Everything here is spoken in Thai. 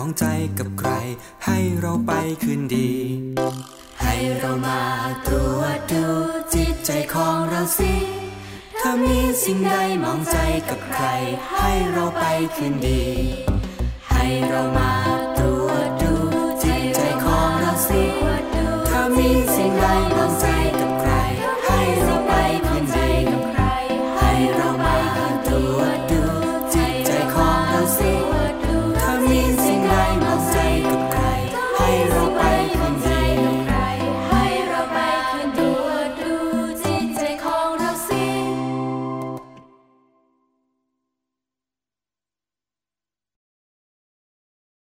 องใจกับใครให้เราไปคืนดีให้เรามาตรวจดูจิตใจของเราสิถ้ามีสิ่งใดมองใจกับใครให้เราไปคืนดีให้เรามา